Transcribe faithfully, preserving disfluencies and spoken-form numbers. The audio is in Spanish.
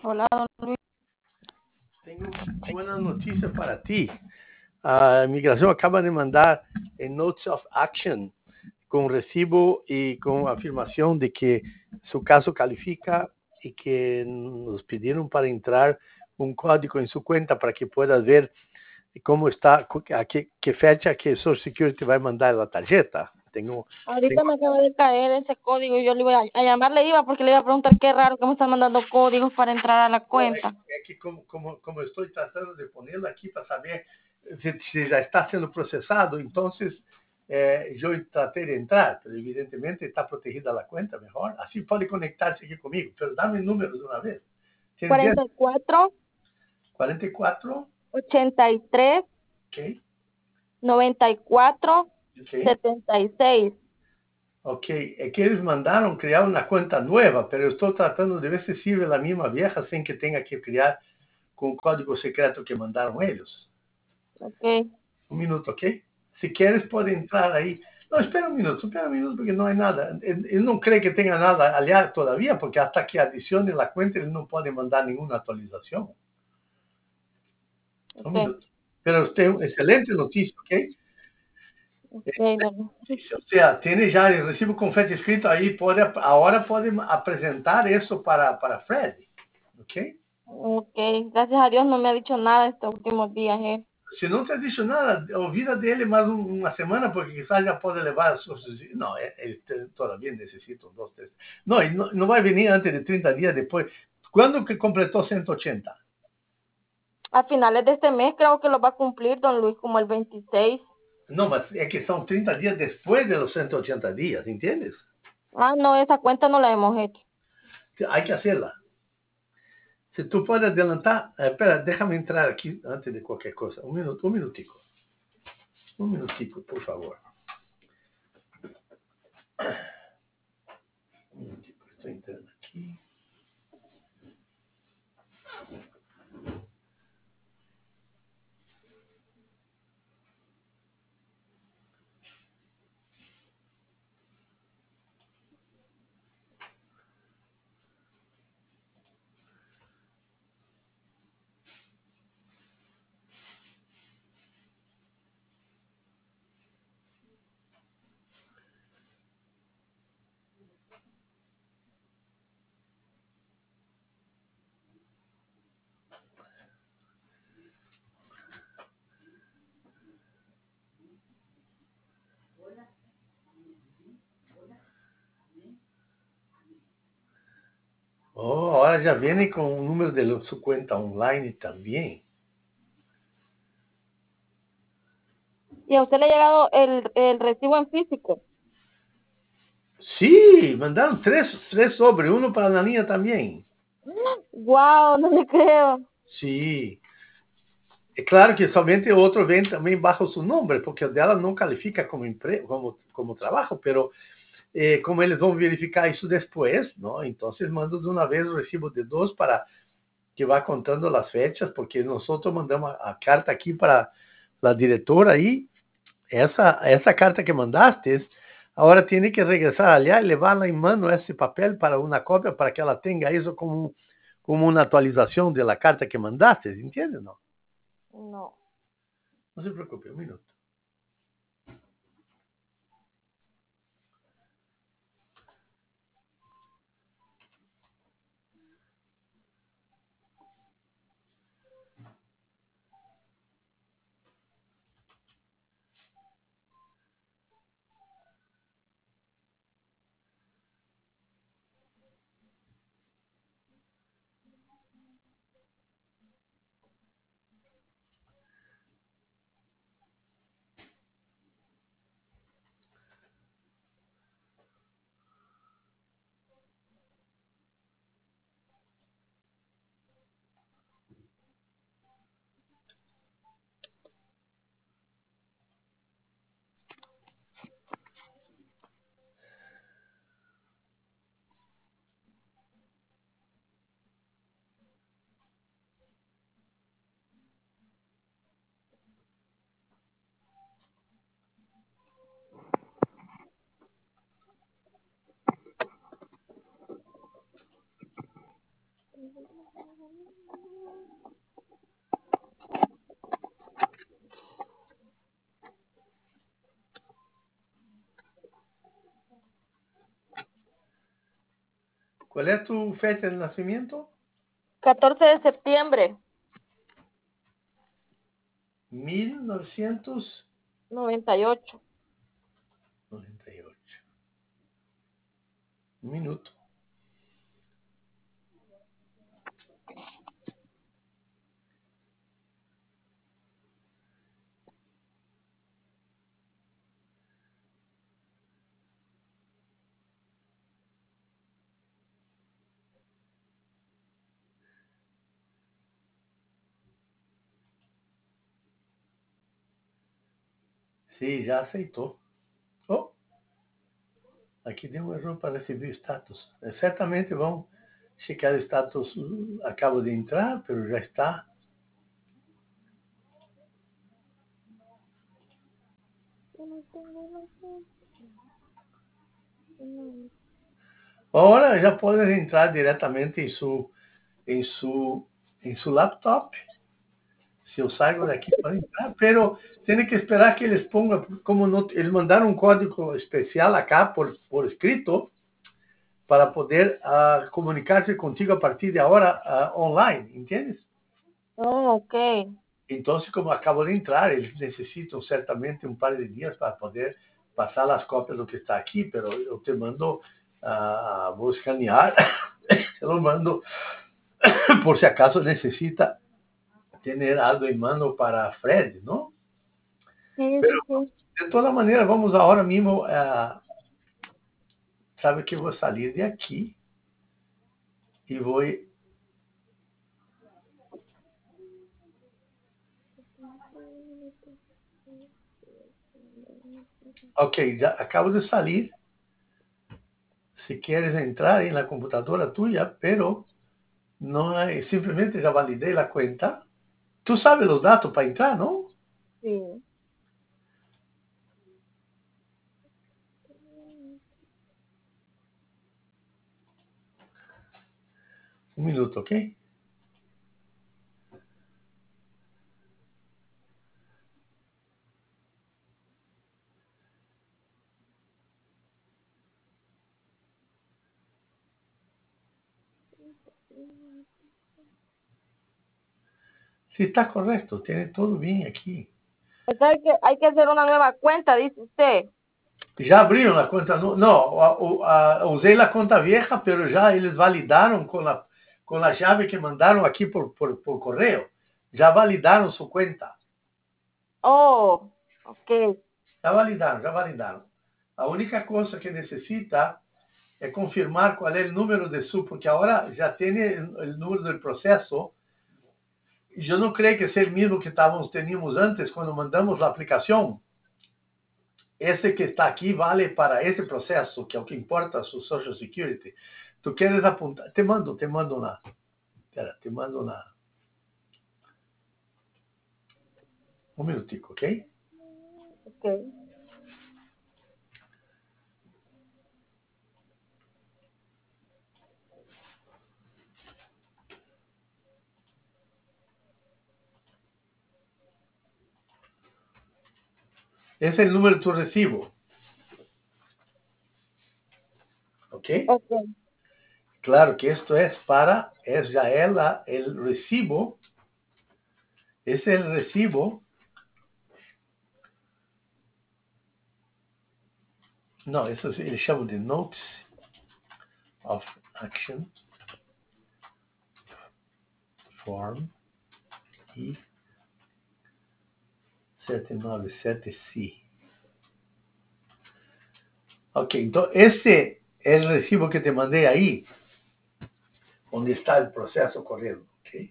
Hola, don Luis. Tengo buenas noticias para ti. Uh, Migración acaba de mandar el Notice of Action con recibo y con afirmación de que su caso califica y que nos pidieron para entrar un código en su cuenta para que puedas ver cómo está, a qué, qué fecha que Social Security va a mandar la tarjeta. Tengo, Ahorita tengo me acaba de caer ese código y yo le iba a, a llamar, le iba porque le iba a preguntar qué raro que me están mandando códigos para entrar a la cuenta. No, es, es que como, como, como, estoy tratando de ponerlo aquí para saber si, si ya está siendo procesado, entonces eh, yo traté de entrar, pero evidentemente está protegida la cuenta mejor. Así puede conectarse aquí conmigo, pero dame el número de una vez. ¿Tiene diez? cuarenta y cuatro, cuarenta y cuatro, ochenta y tres, ok, noventa y cuatro, ok. setenta y seis. Ok, es que ellos mandaron crear una cuenta nueva, pero yo estoy tratando de ver si sirve la misma vieja sin que tenga que crear con el código secreto que mandaron ellos. Ok. Un minuto, ¿ok? Si quieres, puede entrar ahí. No, espera un minuto, espera un minuto, porque no hay nada. Él, él no cree que tenga nada allá todavía, porque hasta que adicione la cuenta, él no puede mandar ninguna actualización. Un Ok, minuto. Pero usted, excelente noticia, ¿ok? ok, Excelente don Luis. noticia. O sea, tiene ya el recibo con fecha escrito ahí, puede, ahora puede presentar eso para, para Fred, ¿ok? Ok, gracias a Dios no me ha dicho nada estos últimos días, eh. Si no te ha dicho nada, olvida de él más un, una semana porque quizás ya puede elevar a sus... No, él, él todavía necesita dos, tres. No, no, no va a venir antes de treinta días después. ¿Cuándo que completó ciento ochenta? A finales de este mes creo que lo va a cumplir don Luis como el veintiséis. No, mas es que son treinta días después de los ciento ochenta días, ¿entiendes? Ah, no, esa cuenta no la hemos hecho. Hay que hacerla. Si tú puedes adelantar, eh, espera, déjame entrar aquí antes de cualquier cosa. Un minuto, un minutico. Un minutico, por favor. Un minutico, estoy entrando aquí. Oh, ahora ya viene con un número de su cuenta online también. ¿Y a usted le ha llegado el, el recibo en físico? Sí, mandaron tres, tres sobres, uno para la niña también. Wow, no le creo. Sí, es claro que somente otro ven también bajo su nombre, porque el de ella no califica como, como, como trabajo, pero eh, como ellos van a verificar eso después, ¿no? Entonces mando de una vez el recibo de dos para que va contando las fechas, porque nosotros mandamos a, a carta aquí para la directora y esa, esa carta que mandaste, ahora tiene que regresar allá y llevarla en mano ese papel para una copia para que ella tenga eso como, como una actualización de la carta que mandaste, ¿entiendes? No, No. no se preocupe, un minuto. ¿Cuál es tu fecha de nacimiento? catorce de septiembre. mil novecientos noventa y ocho. noventa y ocho. Un minuto. Sí, ya aceitó. Oh, aqui deu um erro para receber status. É, certamente vão checar o status. uh, Acabo de entrar, pero já está. Ahora já pode entrar diretamente em su, em su, em su laptop. Se eu saio daqui para entrar, pero tem que esperar que eles pongan, como no, eles mandaram um código especial acá por, por escrito para poder uh, comunicar-se contigo a partir de agora uh, online, ¿entiendes? Oh, ok. Então, como acabo de entrar, eles necessitam certamente um par de dias para poder passar as cópias do que está aqui, pero eu te mando, uh, vou escanear, te lo mando por se acaso necessita ter algo em mano para Fred, não? Sí, Pero, sí, sí. de toda maneira, vamos agora mesmo, uh, sabe que eu vou sair de aqui e vou... Ok, já acabo de sair. Si quieres entrar en la computadora tuya, pero no hay, simplemente ya validé la cuenta. Tú sabes los datos para entrar, ¿no? Sí. Un minuto, ¿ok? Sí, está correcto, tiene todo bien aquí. O sea, hay que, hay que hacer una nueva cuenta, dice usted. Ya abrieron la cuenta, no, no a, a, usé la cuenta vieja, pero ya ellos validaron con la, con la llave que mandaron aquí por, por, por correo. Ya validaron su cuenta. Oh, ok. Ya validaron, já validaron. A única cosa que necesita é confirmar qual é o número de su, porque agora já tem o número do processo. E eu não creio que seja o mesmo que estávamos, teníamos antes, quando mandamos a aplicação. Esse que está aqui vale para esse processo, que é o que importa, su Social Security. Tu queres apuntar? Te mando, te mando na... Espera, te mando na... Um minutico, ok? Ok. Esse é o número de tu recibo. Ok? Ok. Claro que esto es para, es ya el, el recibo, es el recibo, no, eso es el llamo de Notes of Action Form I setecientos noventa y siete C. Ok, entonces ese es el recibo que te mandé ahí, donde está el proceso corriendo.